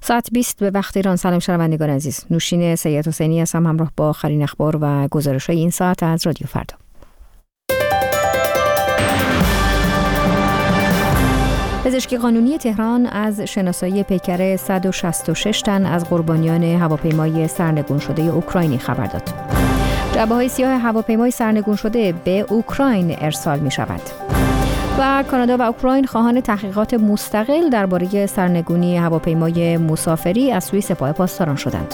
ساعت 20 به وقت ایران. سلام شنوندگان عزیز، نوشین سید حسینی هستم همراه با آخرین اخبار و گزارش‌های این ساعت از رادیو فردا. پزشکی قانونی تهران از شناسایی پیکر 166 تن از قربانیان هواپیمای سرنگون شده اوکراینی خبر داد. جعبه‌های سیاه هواپیمای سرنگون شده به اوکراین ارسال می‌شود. و کانادا و اوکراین خواهان تحقیقات مستقل درباره سرنگونی هواپیمای مسافری از سوی سپاه پاسداران شدند.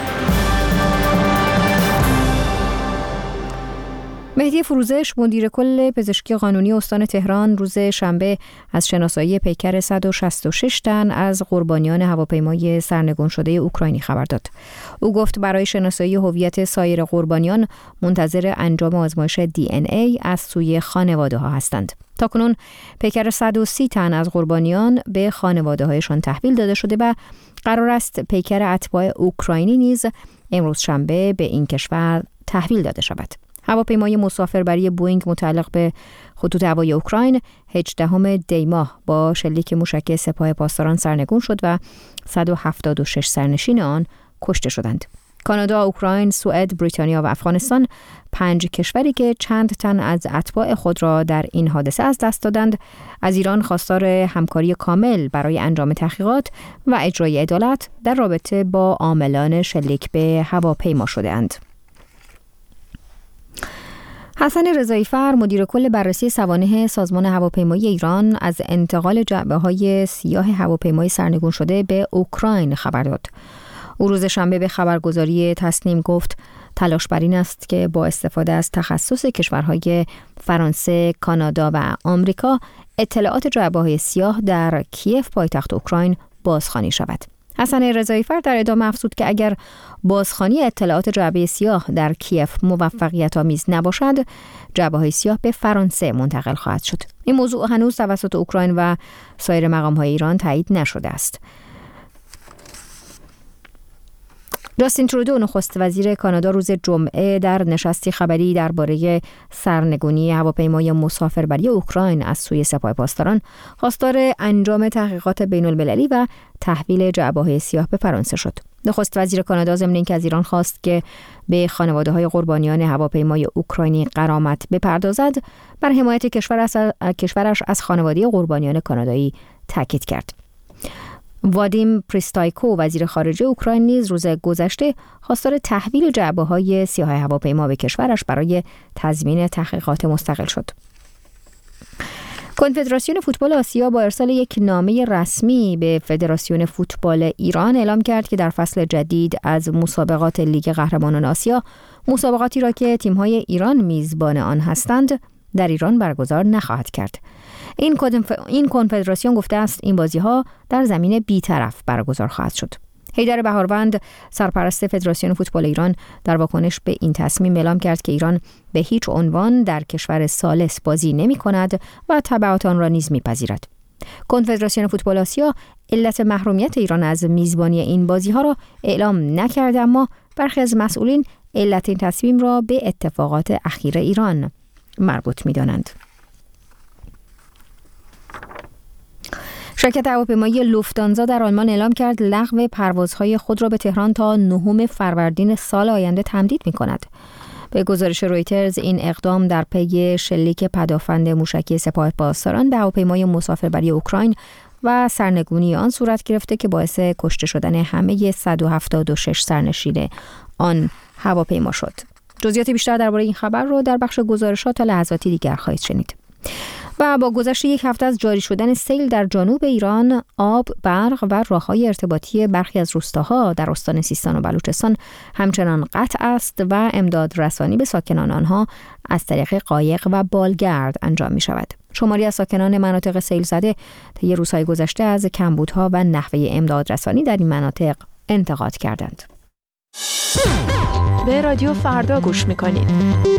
مهدی فروزش، مدیر کل پزشکی قانونی استان تهران، روز شنبه از شناسایی پیکر 166 تن از قربانیان هواپیمای سرنگون شده اوکراینی خبر داد. او گفت برای شناسایی هویت سایر قربانیان منتظر انجام آزمایش DNA از سوی خانواده‌ها هستند. تاکنون پیکر 130 تن از قربانیان به خانواده‌هایشان تحویل داده شده و قرار است پیکر اتباع اوکراینی نیز امروز شنبه به این کشور تحویل داده شود. هواپیمای مسافربری بوئینگ متعلق به خطوط هوایی اوکراین 18 دی ماه با شلیک موشکی سپاه پاسداران سرنگون شد و 176 سرنشین آن کشته شدند. کانادا، اوکراین، سوئد، بریتانیا و افغانستان 5 کشوری که چند تن از اتباع خود را در این حادثه از دست دادند، از ایران خواستار همکاری کامل برای انجام تحقیقات و اجرای عدالت در رابطه با عاملان شلیک به هواپیما شده‌اند. حسن رضایی‌فر، مدیر کل بررسی سوانح سازمان هواپیمایی ایران، از انتقال جعبه‌های سیاه هواپیمای سرنگون شده به اوکراین خبر داد. او روز شنبه به خبرگزاری تسنیم گفت تلاش بر این است که با استفاده از تخصص کشورهای فرانسه، کانادا و آمریکا اطلاعات جعبه‌های سیاه در کیف پایتخت اوکراین بازخوانی شود. حسن رضایی‌فر در ادامه افزود که اگر بازخوانی اطلاعات جعبه سیاه در کیف موفقیت‌آمیز نباشد، جعبه‌های سیاه به فرانسه منتقل خواهد شد. این موضوع هنوز توسط اوکراین و سایر مقام‌های ایران تایید نشده است. جاستین ترودو، نخست وزیر کانادا، روز جمعه در نشستی خبری درباره سرنگونی هواپیمای مسافربری اوکراین از سوی سپاه پاسداران خواستار انجام تحقیقات بین‌المللی و تحویل جعبه‌های سیاه به فرانسه شد. نخست وزیر کانادا ضمن اینکه از ایران خواست که به خانواده‌های قربانیان هواپیمای اوکراینی غرامت بپردازد، بر حمایت کشورش از خانواده قربانیان کانادایی تاکید کرد. وادیم پریستایکو، وزیر خارجه اوکراین، نیز روز گذشته خواستار تحویل جعبه‌های سیاه هواپیما به کشورش برای تضمین تحقیقات مستقل شد. کنفدراسیون فوتبال آسیا با ارسال یک نامه رسمی به فدراسیون فوتبال ایران اعلام کرد که در فصل جدید از مسابقات لیگ قهرمانان آسیا، مسابقاتی را که تیم‌های ایران میزبان آن هستند در ایران برگزار نخواهد کرد. این کنفدراسیون گفته است این بازی‌ها در زمین بی‌طرف برگزار خواهد شد. حیدر بهاروند، سرپرست فدراسیون فوتبال ایران، در واکنش به این تصمیم اعلام کرد که ایران به هیچ عنوان در کشور ثالث بازی نمی‌کند و تبعات آن را نیز می‌پذیرد. کنفدراسیون فوتبال آسیا علت محرومیت ایران از میزبانی این بازی‌ها را اعلام نکرد، اما برخی از مسئولین علت این تصمیم را به اتفاقات اخیر ایران مربوط می‌دانند. شرکت هواپیمایی لوفتانزا در آلمان اعلام کرد لغو پروازهای خود را به تهران تا 9 فروردین سال آینده تمدید می‌کند. به گزارش رویترز این اقدام در پی شلیک پدافند موشکی سپاه پاسداران به هواپیمای مسافربری اوکراین و سرنگونی آن صورت گرفته که باعث کشته شدن همه 176 سرنشین آن هواپیما شد. جزئیات بیشتر درباره این خبر رو در بخش گزارشات تا لحظاتی دیگر خواهید شنید. و با گذشت یک هفته از جاری شدن سیل در جنوب ایران، آب، برق و راه‌های ارتباطی برخی از روستاها در استان سیستان و بلوچستان همچنان قطع است و امداد رسانی به ساکنان آنها از طریق قایق و بالگرد انجام می شود. شماری از ساکنان مناطق سیل زده طی روزهای گذشته از کمبودها و نحوه امداد رسانی در این مناطق انتقاد کردند. به رادیو فردا گوش می‌کنید.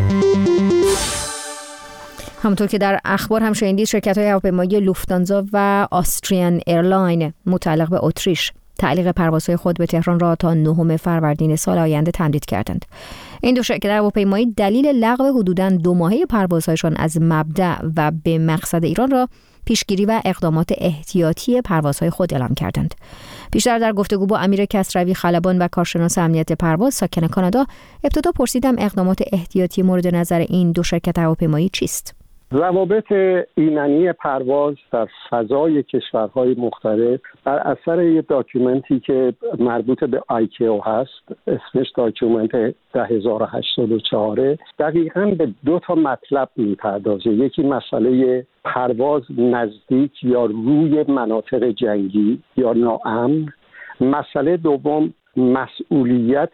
همونطور که در اخبار هم شنیدید، شرکت‌های هواپیمایی لوفتانزا و آستریان ایرلاین متعلق به اتریش تعلیق پروازهای خود به تهران را تا 9 فروردین سال آینده تمدید کردند. این دو شرکت هواپیمایی دلیل لغو حدوداً 2 ماهه پروازهایشان از مبدأ و به مقصد ایران را پیشگیری و اقدامات احتیاطی پروازهای خود اعلام کردند. بیشتر در گفتگو با امیر کسروی خلبان و کارشناس امنیت پرواز ساکن کانادا، ابتدا پرسیدم اقدامات احتیاطی مورد نظر این دو شرکت هواپیمایی چیست؟ روابط ایمنی پرواز در فضای کشورهای مختلف بر اثر یک داکیومنتی که مربوط به ICAO هست، اسمش داکیومنت 10084، دقیقاً به دو تا مطلب میپردازه. یکی مسئله پرواز نزدیک یا روی مناطق جنگی یا ناامن. مسئله دوم مسئولیت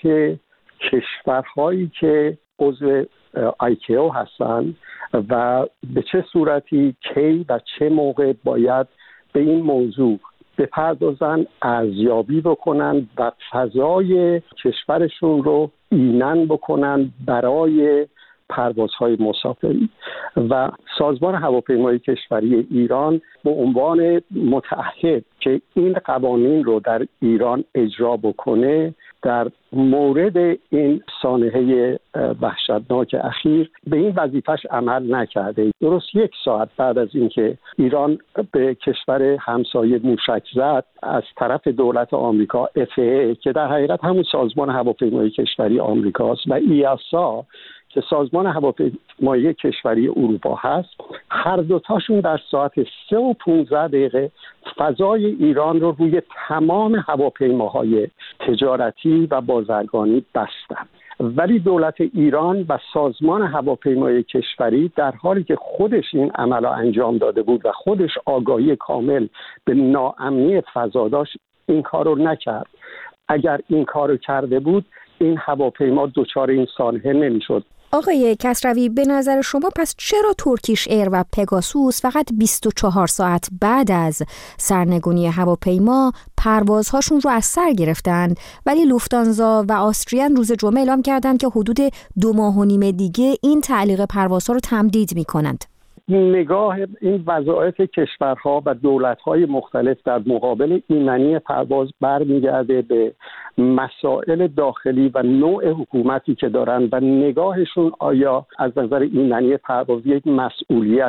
کشورهایی که عضو ICAO هستند و به چه صورتی، کی و چه موقع باید به این موضوع بپردازن، ارزیابی بکنن و فضای کشورشون رو ایمن بکنن برای پروازهای مسافری. و سازمان هواپیمایی کشوری ایران به عنوان متعهد که این قوانین رو در ایران اجرا بکنه، در مورد این سانحه وحشتناک اخیر به این وظیفش عمل نکرده. درست 1 ساعت بعد از اینکه ایران به کشور همسایه موشک زد از طرف دولت آمریکا، FAA که در حقیقت همون سازمان هواپیمایی کشوری آمریکاست و EASA که سازمان هواپیمایی کشوری اروپا هست، هر دوتاشون در ساعت 3:15 فضای ایران رو روی تمام هواپیماهای تجارتی و بازرگانی بستن. ولی دولت ایران و سازمان هواپیمایی کشوری در حالی که خودش این عمل را انجام داده بود و خودش آگاهی کامل به ناامنی فضا داشت، این کار رو نکرد. اگر این کار رو کرده بود، این هواپیما دچار این سانحه نمیشد. آقای کسروی، به نظر شما پس چرا ترکیش ایر و پگاسوس فقط 24 ساعت بعد از سرنگونی هواپیما پروازهاشون رو از سر گرفتند، ولی لوفتانزا و آستریان روز جمعه اعلام کردند که حدود 2.5 ماه دیگه این تعلیق پروازها رو تمدید می‌کنند؟ نگاه این وظایف کشورها و دولت‌های مختلف در مقابل ایمنی پرواز برمیگرده به مسائل داخلی و نوع حکومتی که دارن و نگاهشون آیا از نظر ایمنی پرواز یک مسئولیت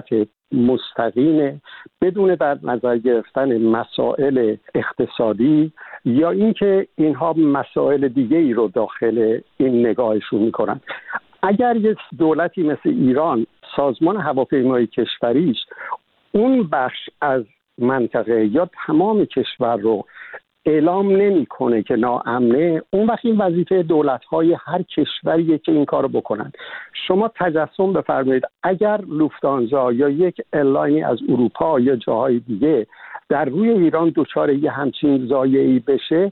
مستقیم بدون در نظر گرفتن مسائل اقتصادی یا اینکه اینها مسائل دیگه ای رو داخل این نگاهشون میکنن. اگر یک دولتی مثل ایران سازمان هواپیمایی کشوریش اون بخش از منطقه یا تمام کشور رو اعلام نمیکنه که ناامنه، اون وقت این وظیفه دولت‌های هر کشوریه که این کارو بکنن. شما تجسم بفرمایید اگر لوفتانزا یا یک ایرلاینی از اروپا یا جاهای دیگه در روی ایران دچار یه همچین ضایعه‌ای بشه،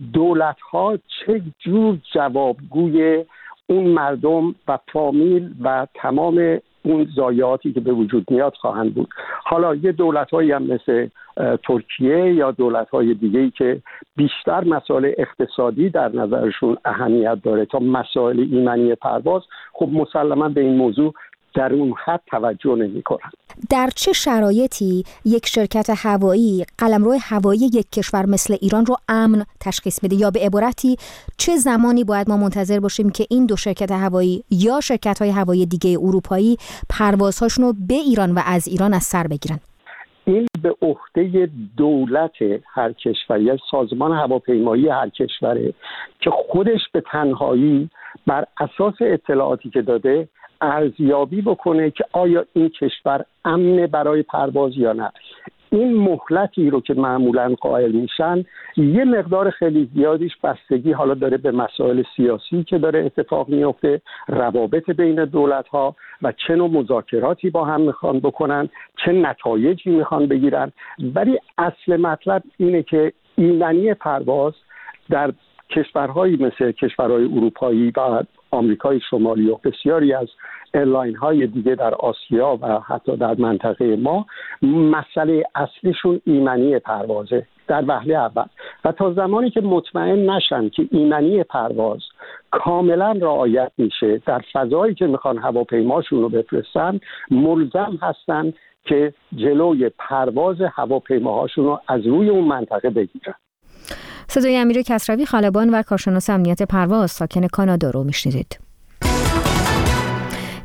دولت‌ها چه جور جوابگوی اون مردم و فامیل و تمام اون ضایعاتی که به وجود میاد خواهند بود. حالا یه دولت‌هایی هم مثل ترکیه یا دولت‌های دیگه‌ای که بیشتر مسائل اقتصادی در نظرشون اهمیت داره تا مسائل ایمنی پرواز، خب مسلماً به این موضوع در اون حد توجه نمی‌کنند. در چه شرایطی یک شرکت هوایی قلمرو هوایی یک کشور مثل ایران رو امن تشخیص بده، یا به عبارتی چه زمانی باید ما منتظر باشیم که این دو شرکت هوایی یا شرکت‌های هوایی دیگه اروپایی پروازهاشون رو به ایران و از ایران از سر بگیرن؟ این به عهده دولت هر کشوری، از سازمان هواپیمایی هر کشوره که خودش به تنهایی بر اساس اطلاعاتی که داده ارزیابی بکنه که آیا این کشور امنه برای پرواز یا نه. این مهلتی رو که معمولاً قائل میشن یه مقدار خیلی زیادیش بستگی حالا داره به مسائل سیاسی که داره اتفاق میفته، روابط بین دولت‌ها و چه نوع مذاکراتی با هم میخوان بکنن، چه نتایجی میخوان بگیرن. ولی اصل مطلب اینه که ایمنی پرواز در کشورهایی مثل کشورهای اروپایی و آمریکای شمالی و بسیاری از ایرلاین های دیگه در آسیا و حتی در منطقه ما، مسئله اصلیشون ایمنی پروازه در وهله اول. و تا زمانی که مطمئن نشن که ایمنی پرواز کاملا رعایت میشه در فضایی که میخوان هواپیماشون رو بفرستن، ملزم هستن که جلوی پرواز هواپیماهاشون رو از روی اون منطقه بگیرن. صدای امیر کسروی خلبان و کارشناس امنیت پرواز ساکن کانادا رو میشنیدید.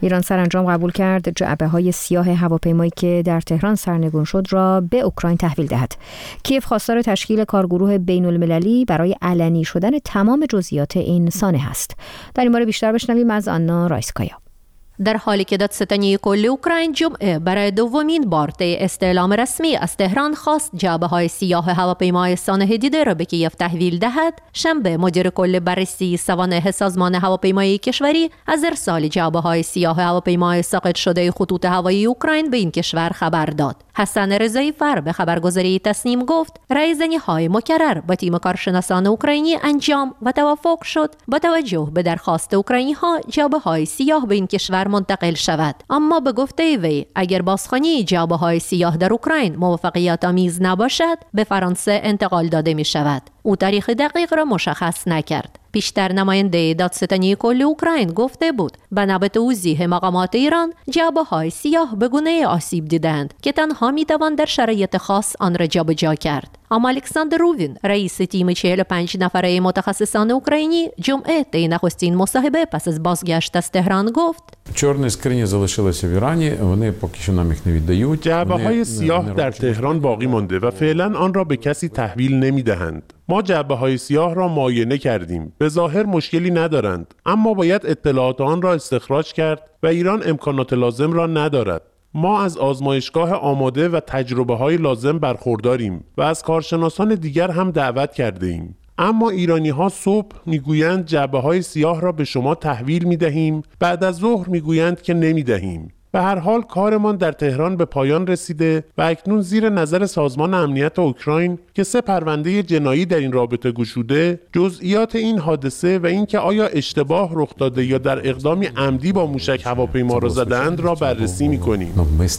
ایران سرانجام قبول کرد جعبه‌های سیاه هواپیمایی که در تهران سرنگون شد را به اوکراین تحویل دهد. کیف خواستار تشکیل کارگروه بین‌المللی برای علنی شدن تمام جزئیات این سانحه است. در این باره بیشتر بشنویم از آنا رایسکایا. در حالی که دادستانی کل اوکراین جمعه برای دومین بار طی استعلام رسمی از تهران خواست جعبه‌های سیاه هواپیمای سانحه دیده را به کیف تحویل دهد، شنبه مدیر کل بررسی سوانح سازمان هواپیمایی کشوری از ارسال جعبه‌های سیاه هواپیمای ساقط شده خطوط هوایی اوکراین به این کشور خبر داد. حسن رضایی فر به خبرگزاری تسنیم گفت رایزنی‌های مکرر با تیم کارشناسان اوکراینی انجام و توافق شد با توجه به درخواست اوکراینی‌ها جعبه‌های سیاه به این کشور منتقل شود. اما به گفته وی اگر بازخوانی جعبه‌های سیاه در اوکراین موفقیت آمیز نباشد به فرانسه انتقال داده می شود. او تاریخ دقیق را مشخص نکرد. پیشتر نماینده دادستانی کل اوکراین گفته بود بنا به توضیح مقامات ایران جعبه‌های سیاه به گونه آسیب دیدند که تنها می‌توان در شرایط خاص آن را جابجا کرد. اما الکساندر رووین رئیس تیم 45 نفره متخصصان اوکراینی جمعه طی نخستین مصاحبه پس از بازگشت از تهران گفت چورنی скрині залишилися в Ірані, вони поки що нам їх не віддають. جعبه‌های سیاه در تهران باقی مانده و فعلا آن را به کسی تحویل نمی‌دهند. ما جعبه‌های سیاه را معاینه کردیم. به ظاهر مشکلی ندارند، اما باید اطلاعات آن را استخراج کرد و ایران امکانات لازم را ندارد. ما از آزمایشگاه آماده و تجربه‌های لازم برخورداریم و از کارشناسان دیگر هم دعوت کرده ایم. اما ایرانی‌ها صبح میگویند جعبه‌های سیاه را به شما تحویل می‌دهیم، بعد از ظهر میگویند که نمی‌دهیم. به هر حال کارمان در تهران به پایان رسیده و اکنون زیر نظر سازمان امنیت اوکراین که 3 پرونده جنایی در این رابطه گشوده، جزئیات این حادثه و اینکه آیا اشتباه رخ داده یا در اقدامی عمدی با موشک هواپیما را زدند را بررسی می‌کنیم.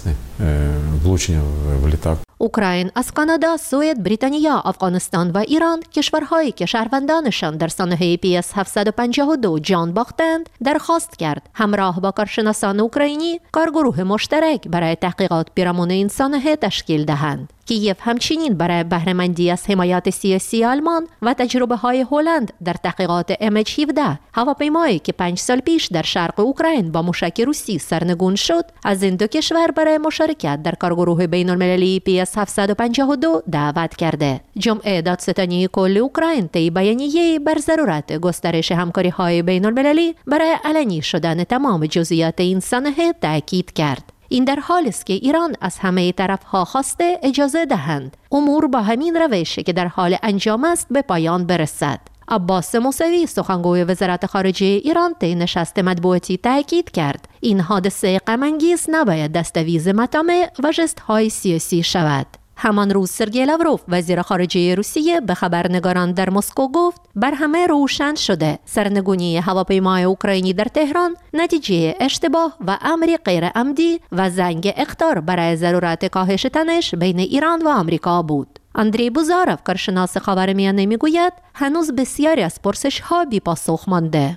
اوکراین از کانادا، سوئد، بریتانیا، افغانستان و ایران کشورهایی که شهروندانشان در سانحه PS-752 جان باختند درخواست کرد همراه با کارشناسان اوکراینی کارگروه مشترک برای تحقیقات پیرامون این سانحه تشکیل دهند. کیف همچنین برای بهره‌مندی از حمایت سیاسی آلمان و تجربه‌های هلند در تحقیقات MH17 هواپیمایی که 5 سال پیش در شرق اوکراین با موشک روسی سرنگون شد از این 2 کشور برای مشارکت در کارگروه بین‌المللی PS-752 دعوت کرده. جمعه دادستانی کل اوکراین طی بیانیه‌ای بر ضرورت گسترش همکاری‌های بین‌المللی برای علنی شدن تمام جزئیات این سانحه تاکید کرد. این در حالی است که ایران از همه طرف‌ها خواسته اجازه دهند امور با همین روش که در حال انجام است به پایان برسد. عباس موسوی سخنگوی وزارت خارجه ایران طی نشست مطبوعاتی تاکید کرد این حادثه غم‌انگیز نباید دستاویز مطامع و ژست‌های سیاسی شود. همان روز سرگئی لاوروف وزیر خارجه روسیه به خبرنگاران در مسکو گفت بر همه روشن شده سرنگونی هواپیمای اوکراینی در تهران نتیجه اشتباه و امری غیر عمدی و زنگ اخطار برای ضرورت کاهش تنش بین ایران و آمریکا بود. اندری بوزاروف کارشناس خاورمیانه میگوید هنوز بسیاری از پرسش‌ها بی پاسخ مانده.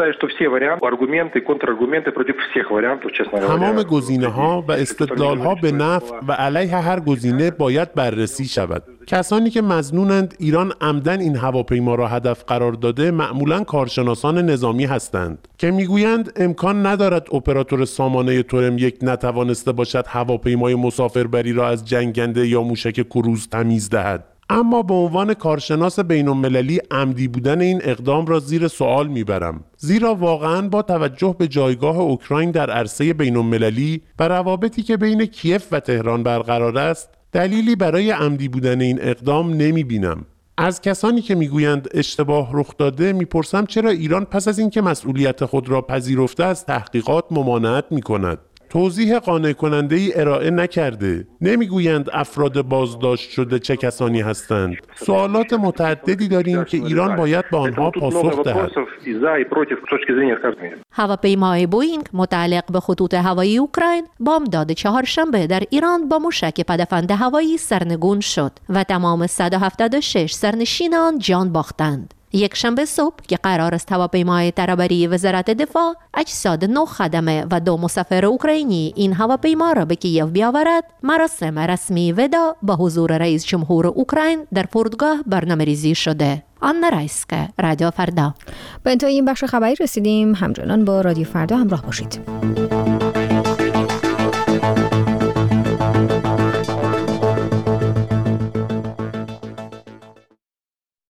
تمام گزینه‌ها و استدلال‌ها به نفع و علیه هر گزینه باید بررسی شود. کسانی که مظنونند ایران عمدن این هواپیما را هدف قرار داده معمولاً کارشناسان نظامی هستند که میگویند امکان ندارد اپراتور سامانه تورم 1 نتوانسته باشد هواپیمای مسافربری را از جنگنده یا موشک کروز تمیز دهد. اما به عنوان کارشناس بین‌المللی عمدی بودن این اقدام را زیر سوال میبرم، زیرا واقعاً با توجه به جایگاه اوکراین در عرصه بین‌المللی و روابطی که بین کیف و تهران برقرار است دلیلی برای عمدی بودن این اقدام نمیبینم. از کسانی که میگویند اشتباه رخ داده میپرسم چرا ایران پس از اینکه مسئولیت خود را پذیرفته از تحقیقات ممانعت میکند؟ توضیح قانع کننده ای ارائه نکرده. نمیگویند افراد بازداشت شده چه کسانی هستند. سوالات متعددی داریم که ایران باید به آنها پاسخ دهد. هواپیمای بوئینگ متعلق به خطوط هوایی اوکراین بامداد چهارشنبه در ایران با موشک پدافند هوایی سرنگون شد و تمام 176 سرنشین آن جان باختند. یک شنبه صبح که قرار است هواپیمای ترابری وزارت دفاع اجساد 9 خدمه و 2 مسافر اوکراینی این هواپیما را به کیف بیاورد، مراسم رسمی وداع با حضور رئیس جمهور اوکراین در فرودگاه برنامه‌ریزی شده. آنا رایسکا، رادیو فردا. به انتهای این بخش خبری رسیدیم. همچنان با رادیو فردا همراه باشید.